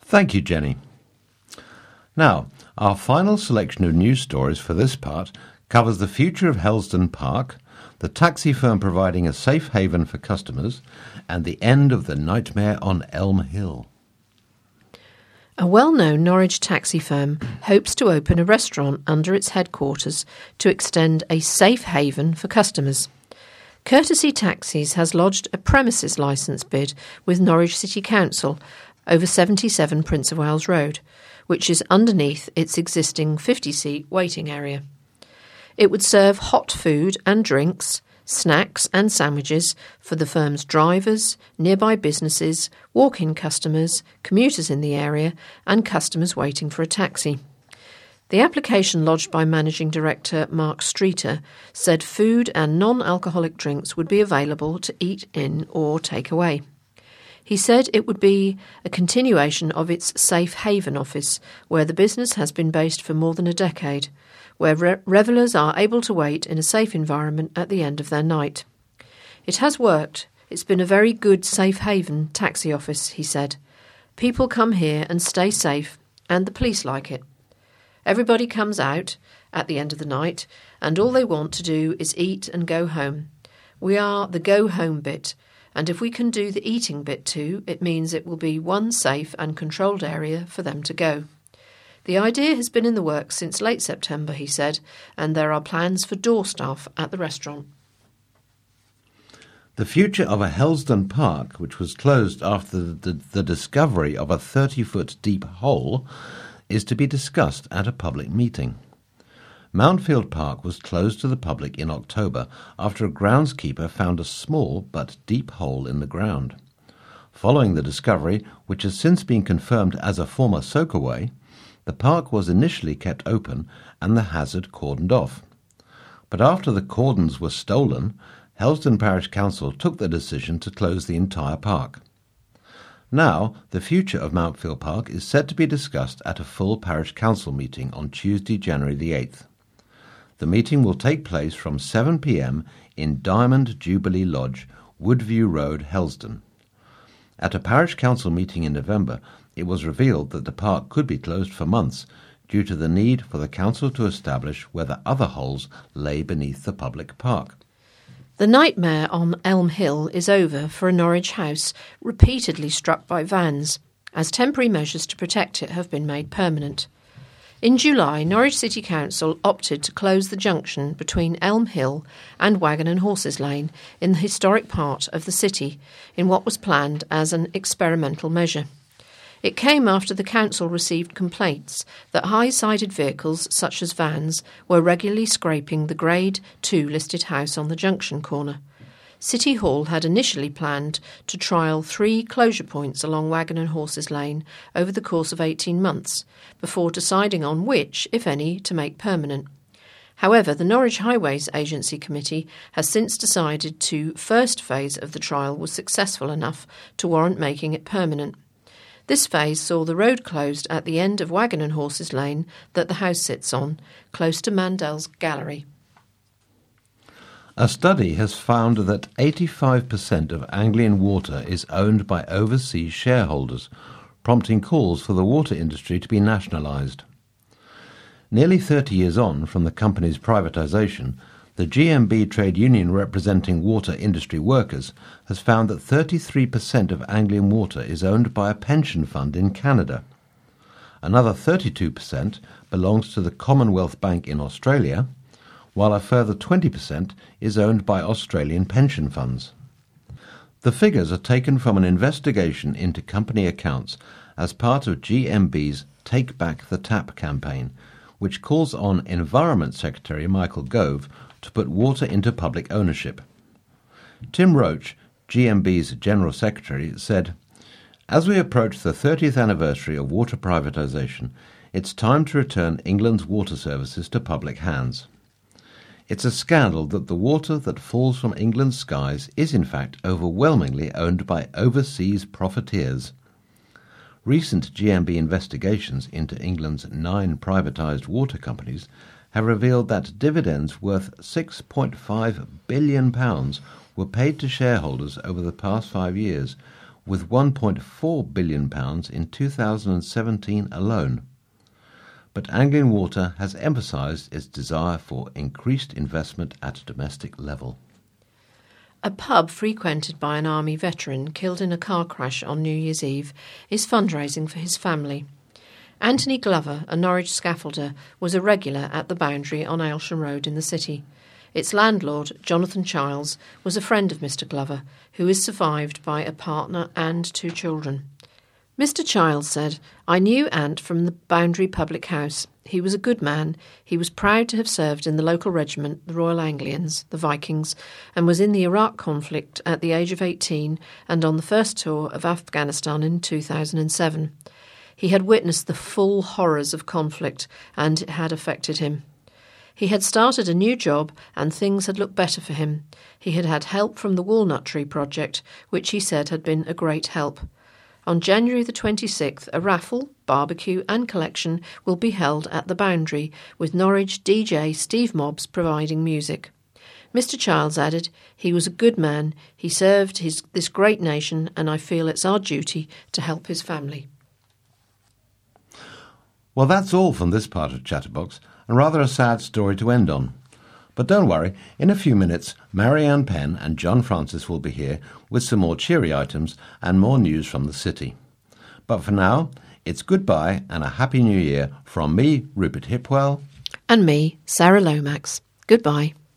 Thank you, Jenny. Now, our final selection of news stories for this part covers the future of Helsdon Park, the taxi firm providing a safe haven for customers, and the end of the nightmare on Elm Hill. A well-known Norwich taxi firm hopes to open a restaurant under its headquarters to extend a safe haven for customers. Courtesy Taxis has lodged a premises licence bid with Norwich City Council over 77 Prince of Wales Road, which is underneath its existing 50-seat waiting area. It would serve hot food and drinks, snacks and sandwiches for the firm's drivers, nearby businesses, walk-in customers, commuters in the area and customers waiting for a taxi. The application lodged by Managing Director Mark Streeter said food and non-alcoholic drinks would be available to eat in or take away. He said it would be a continuation of its Safe Haven office, where the business has been based for more than a decade, where revellers are able to wait in a safe environment at the end of their night. It has worked. It's been a very good Safe Haven taxi office, he said. People come here and stay safe, and the police like it. Everybody comes out at the end of the night, and all they want to do is eat and go home. We are the go-home bit, and if we can do the eating bit too, it means it will be one safe and controlled area for them to go. The idea has been in the works since late September, he said, and there are plans for door staff at the restaurant. The future of a Helsdon Park, which was closed after the discovery of a 30-foot deep hole, is to be discussed at a public meeting. Mountfield Park was closed to the public in October after a groundskeeper found a small but deep hole in the ground. Following the discovery, which has since been confirmed as a former soakaway, the park was initially kept open and the hazard cordoned off. But after the cordons were stolen, Helsdon Parish Council took the decision to close the entire park. Now, the future of Mountfield Park is set to be discussed at a full Parish Council meeting on Tuesday, January the 8th. The meeting will take place from 7 p.m. in Diamond Jubilee Lodge, Woodview Road, Helsdon. At a Parish Council meeting in November, it was revealed that the park could be closed for months due to the need for the council to establish whether other holes lay beneath the public park. The nightmare on Elm Hill is over for a Norwich house repeatedly struck by vans, as temporary measures to protect it have been made permanent. In July, Norwich City Council opted to close the junction between Elm Hill and Wagon and Horses Lane in the historic part of the city in what was planned as an experimental measure. It came after the council received complaints that high-sided vehicles such as vans were regularly scraping the Grade 2 listed house on the junction corner. City Hall had initially planned to trial 3 closure points along Wagon and Horses Lane over the course of 18 months, before deciding on which, if any, to make permanent. However, the Norwich Highways Agency Committee has since decided the first phase of the trial was successful enough to warrant making it permanent. This phase saw the road closed at the end of Wagon and Horses Lane that the house sits on, close to Mandel's Gallery. A study has found that 85% of Anglian Water is owned by overseas shareholders, prompting calls for the water industry to be nationalised. Nearly 30 years on from the company's privatisation, the GMB trade union representing water industry workers has found that 33% of Anglian Water is owned by a pension fund in Canada. Another 32% belongs to the Commonwealth Bank in Australia, while a further 20% is owned by Australian pension funds. The figures are taken from an investigation into company accounts as part of GMB's Take Back the Tap campaign, which calls on Environment Secretary Michael Gove to put water into public ownership. Tim Roach, GMB's General Secretary, said, "As we approach the 30th anniversary of water privatisation, it's time to return England's water services to public hands. It's a scandal that the water that falls from England's skies is in fact overwhelmingly owned by overseas profiteers." Recent GMB investigations into England's 9 privatised water companies have revealed that dividends worth £6.5 billion were paid to shareholders over the past 5 years, with £1.4 billion in 2017 alone. But Anglian Water has emphasised its desire for increased investment at a domestic level. A pub frequented by an army veteran killed in a car crash on New Year's Eve is fundraising for his family. Anthony Glover, a Norwich scaffolder, was a regular at the Boundary on Aylsham Road in the city. Its landlord, Jonathan Childs, was a friend of Mr. Glover, who is survived by a partner and 2 children. Mr. Childs said, "I knew Ant from the Boundary Public House. He was a good man. He was proud to have served in the local regiment, the Royal Anglians, the Vikings, and was in the Iraq conflict at the age of 18 and on the first tour of Afghanistan in 2007. He had witnessed the full horrors of conflict, and it had affected him. He had started a new job and things had looked better for him. He had had help from the Walnut Tree Project, which he said had been a great help. On January the 26th, a raffle, barbecue and collection will be held at the Boundary, with Norwich DJ Steve Mobbs providing music." Mr. Childs added, "He was a good man. He served this great nation, and I feel it's our duty to help his family." Well, that's all from this part of Chatterbox, and rather a sad story to end on. But don't worry, in a few minutes, Marianne Penn and John Francis will be here with some more cheery items and more news from the city. But for now, it's goodbye and a Happy New Year from me, Rupert Hipwell. And me, Sarah Lomax. Goodbye.